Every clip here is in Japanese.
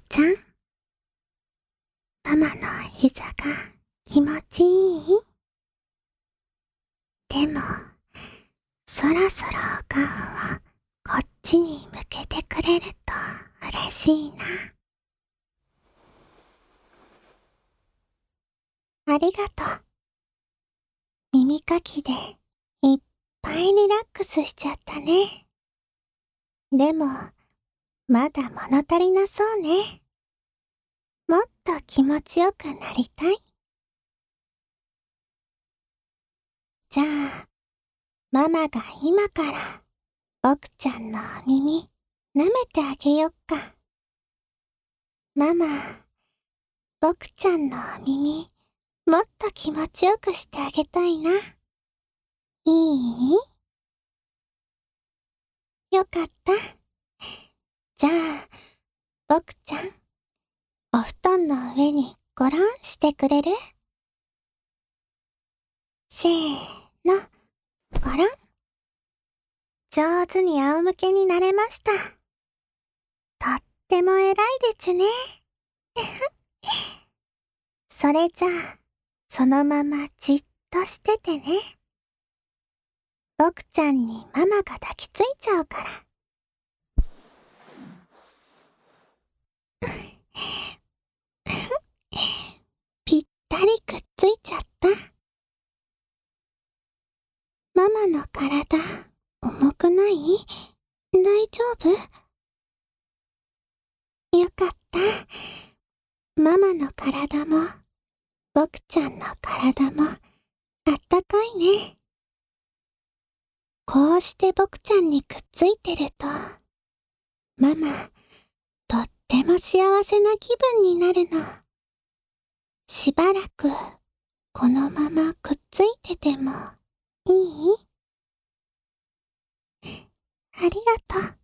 ちゃん、ママの膝が気持ちいい？でも、そろそろお顔をこっちに向けてくれると嬉しいな。ありがとう。耳かきでいっぱいリラックスしちゃったね。でも、まだ物足りなそうね。もっと気持ちよくなりたい。じゃあ、ママが今から僕ちゃんのお耳舐めてあげよっか。ママ、僕ちゃんのお耳もっと気持ちよくしてあげたいな。いい？よかった。じゃあ、僕ちゃん、お布団の上にゴロンしてくれる？せーの、ゴロン。上手に仰向けになれました。とっても偉いでちゅね。それじゃあ、そのままじっとしててね。僕ちゃんにママが抱きついちゃうから。ぴったりくっついちゃった。ママの体、重くない？大丈夫？よかった。ママの体も、僕ちゃんの体も、あったかいね。こうして僕ちゃんにくっついてると、ママ、とっても幸せな気分になるの。しばらく、このままくっついててもいい？ありがとう。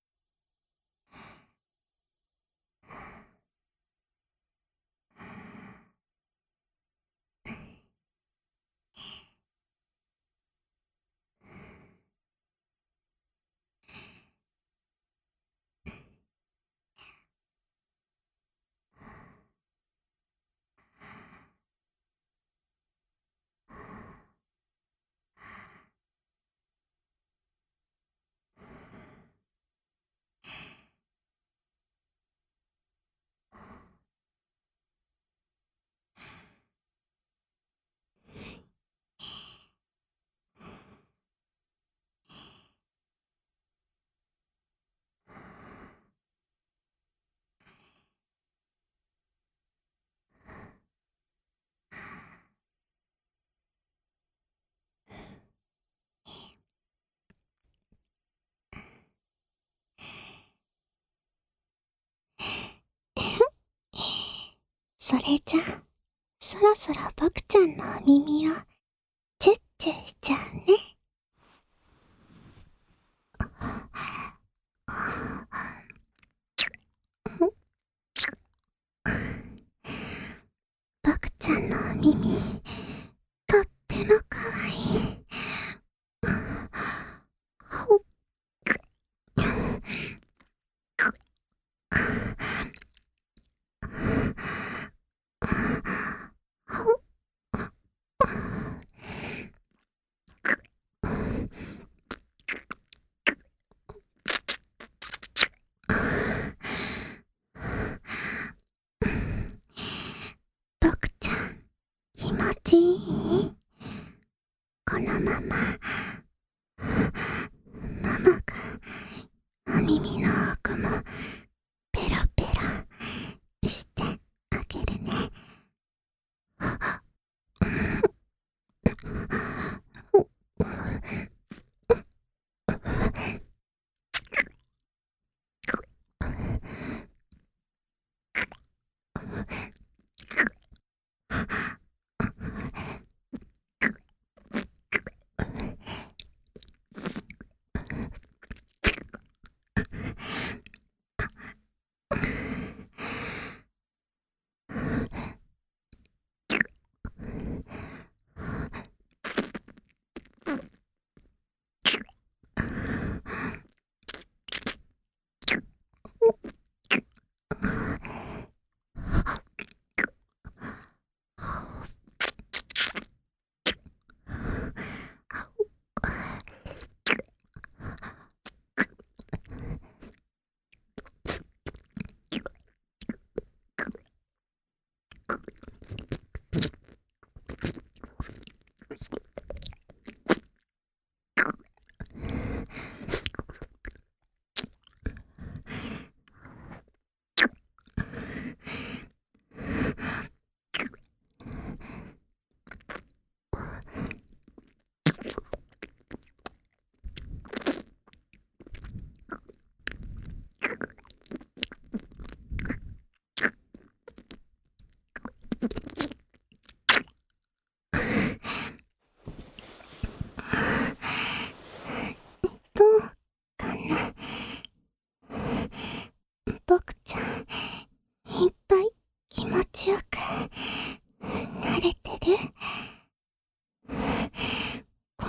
それじゃあ、そろそろ僕ちゃんのお耳をチュッチュしちゃうね。僕ちゃんのお耳、とってもかわいい。ほっ。ほっ。僕ちゃん、気持ちいい？このまま、ママがお耳の奥もペロペロしてあげるね。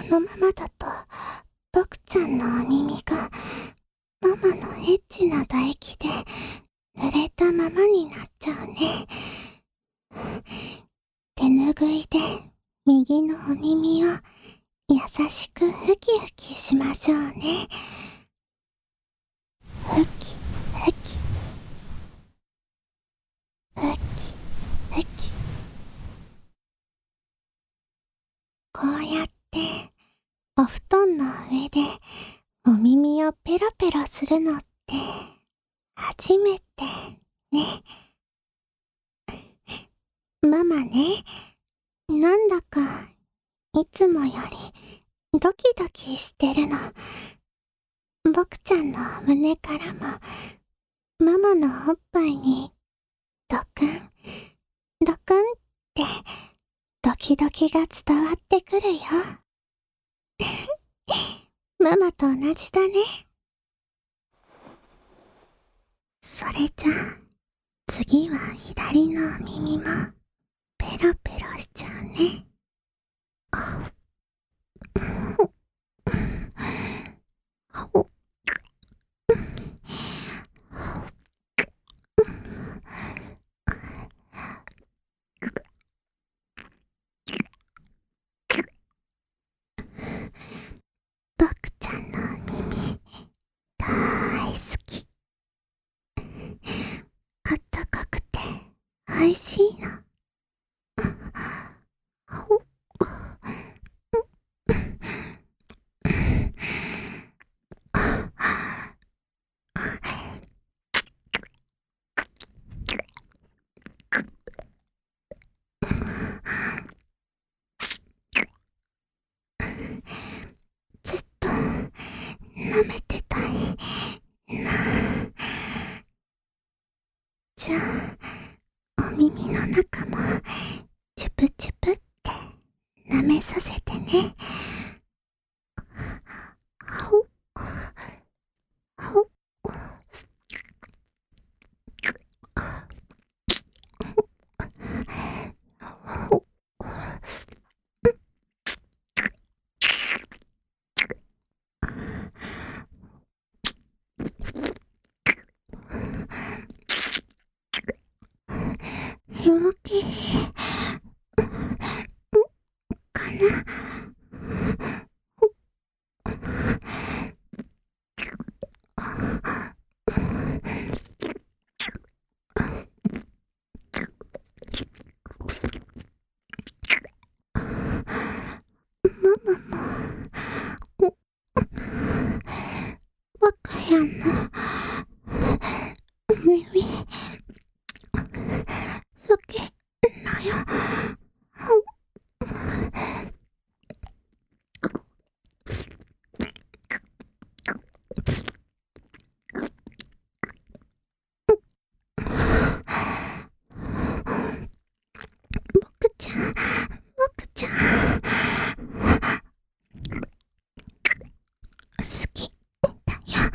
のままだと、ボクちゃんのお耳が、ママのエッチな唾液で、濡れたままになっちゃうね。手ぬぐいで、右のお耳を、優しくふきふきしましょうね。ふき、ふき。ふき、ふき。こうやって、お布団の上で、お耳をペロペロするのって、初めて、ね。ママね、なんだか、いつもより、ドキドキしてるの。ボクちゃんの胸からも、ママのおっぱいに、ドクン、ドクンって、ドキドキが伝わってくるよ。ママと同じだね。それじゃあ、次は左のお耳も、ペロペロしちゃうね。ボクちゃんのお耳、大好き。あったかくて、おいしいの。ずっと舐めてたいな。じゃあ、お耳の中もチュプチュプって舐めさせてね。陽気かな。ママも、我が家の耳、好きだよ。僕ちゃん、僕ちゃん、好きだよ。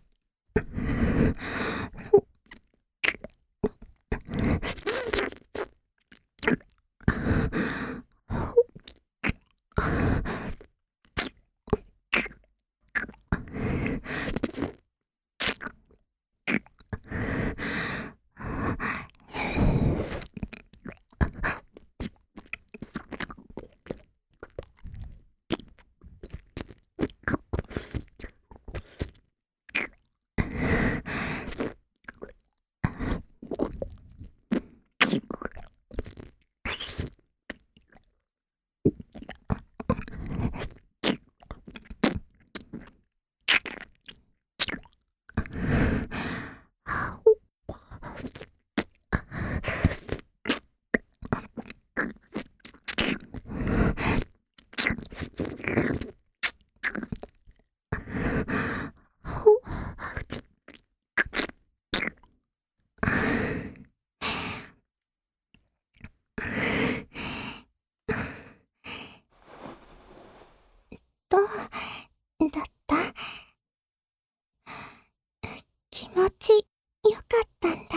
どうだった？気持ちよかったんだ。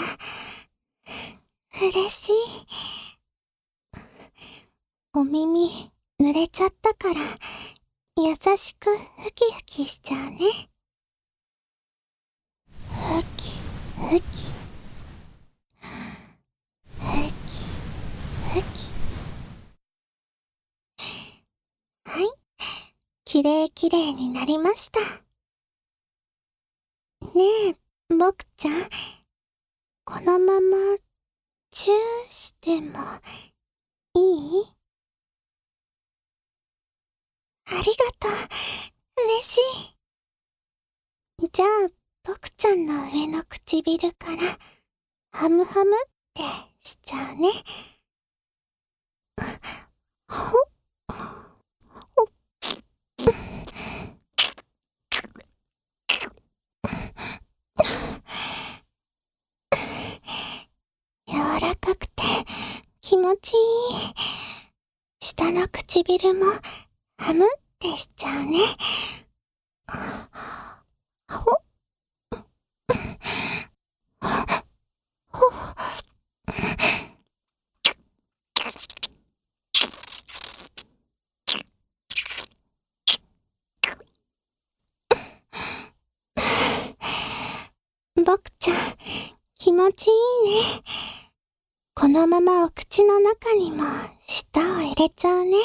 嬉しい。お耳濡れちゃったから優しくふきふきしちゃうね。ふき、ふき、ふき、ふき。はい、きれいきれいになりました。ねえ、ボクちゃん、このままチューしてもいい？ありがとう。嬉しい。じゃあ、ボクちゃんの上の唇からハムハムってしちゃうね。ほっ、ほっ、柔らかくて気持ちいい。下の唇もハムってしちゃうね。ほっ、ほっ。ボクちゃん、気持ちいいね。このままお口の中にも舌を入れちゃうね。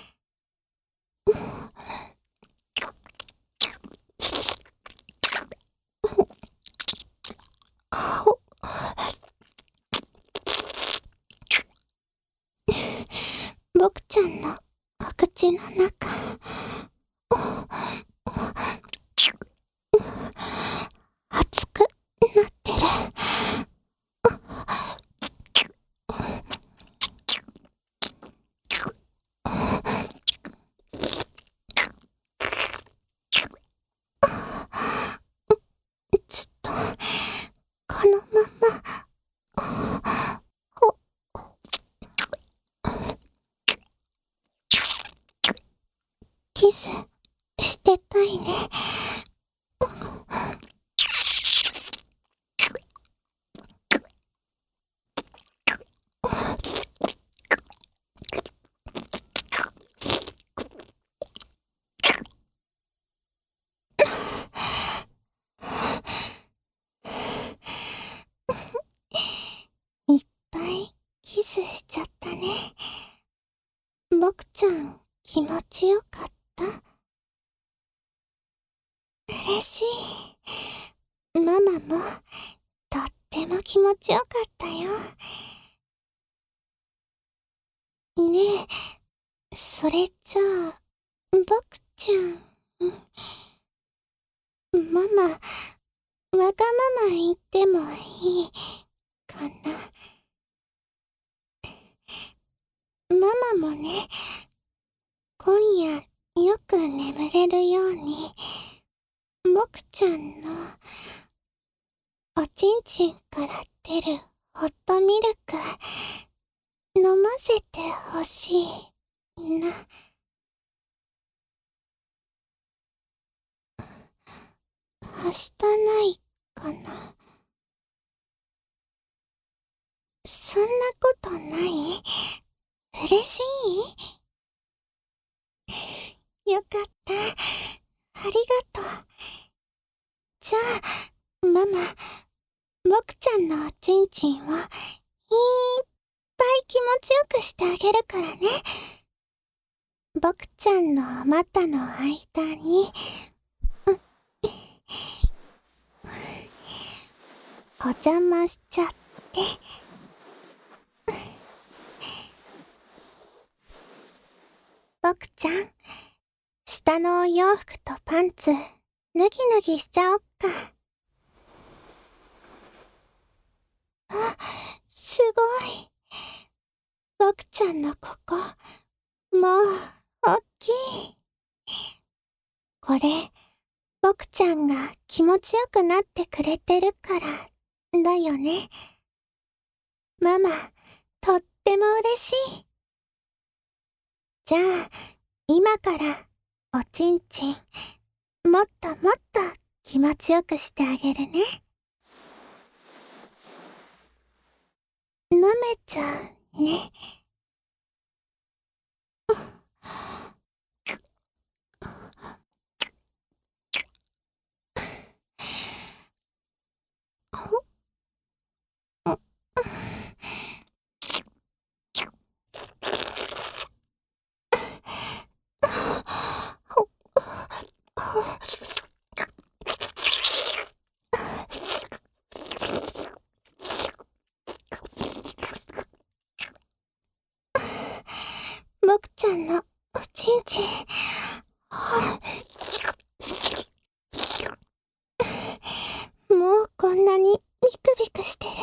ほボクちゃんのお口の中、熱くなってる。ずっと、このまま、ほ、キスしてたいね。いっぱいキスしちゃったね。ボクちゃん、気持ちよかった？嬉しい。ママも、とっても気持ちよかったよ。ねえ、それじゃあ、ボクちゃん、ママ、わがまま言ってもいいかな。ママもね、今夜よく眠れるように、ボクちゃんのおちんちんから出るホットミルク飲ませてほしいな。明日ないかな。そんなことない？嬉しい？よかった。ありがとう。じゃあ、ママ、ボクちゃんのおちんちんをいっぱい気持ちよくしてあげるからね。ボクちゃんの股の間に、お邪魔しちゃって。ボクちゃん、下のお洋服とパンツ、脱ぎ脱ぎしちゃおっか。あ、すごい。ボクちゃんのここ、もう、おっきい。これ、ボクちゃんが気持ちよくなってくれてるから、だよね。ママ、とっても嬉しい。じゃあ、今から、おちんちん、もっともっと気持ちよくしてあげるね。舐めちゃうね。 ゃんのおちんちん。もうこんなにビクビクしてる。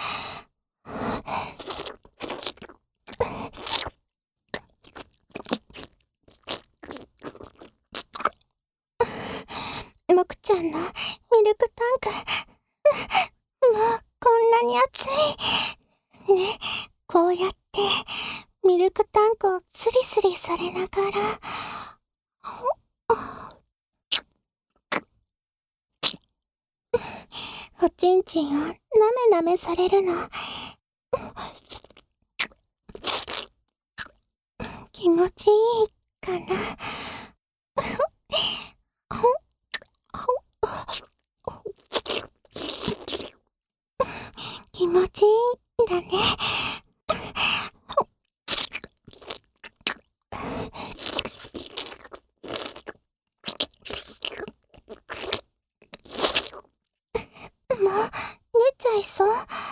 もくちゃんのミルクタンク。もうこんなに熱い。ね、こうやってミルクタンクをスリスリされながら、おちんちんをなめなめされるの。気持ちいいかな。気持ちいいんだね。もう寝ちゃいそう。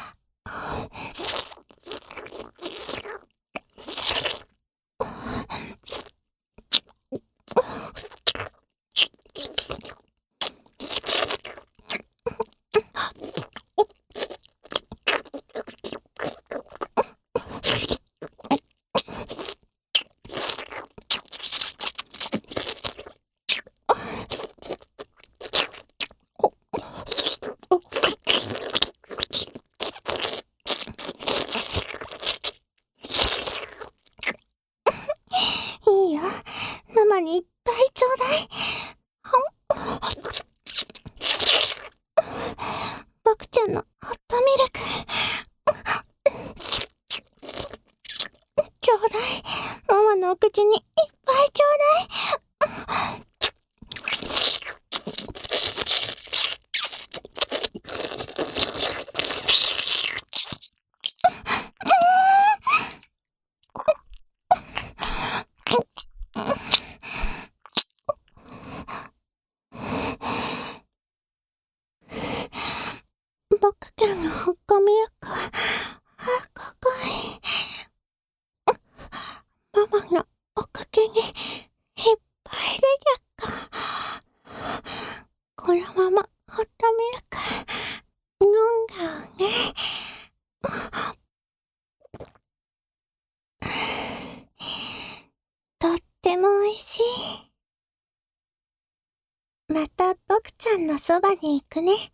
いいよ。ママにいっぱいちょうだい。ボクちゃんのホットミルク。ちょうだい。ママのお口にいっぱいちょうだい。ボクちゃんのホットミルクは赤くい。ママのお口にいっぱい出ちゃった。このままホットミルク飲んだうね。とっても美味しい。またボクちゃんのそばに行くね。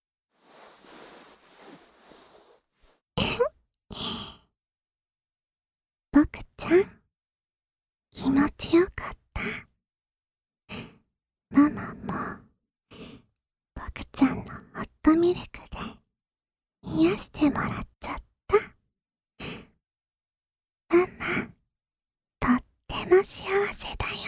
ボクちゃん、気持ちよかった。ママも、ボクちゃんのホットミルクで癒してもらっちゃった。ママ、とっても幸せだよ。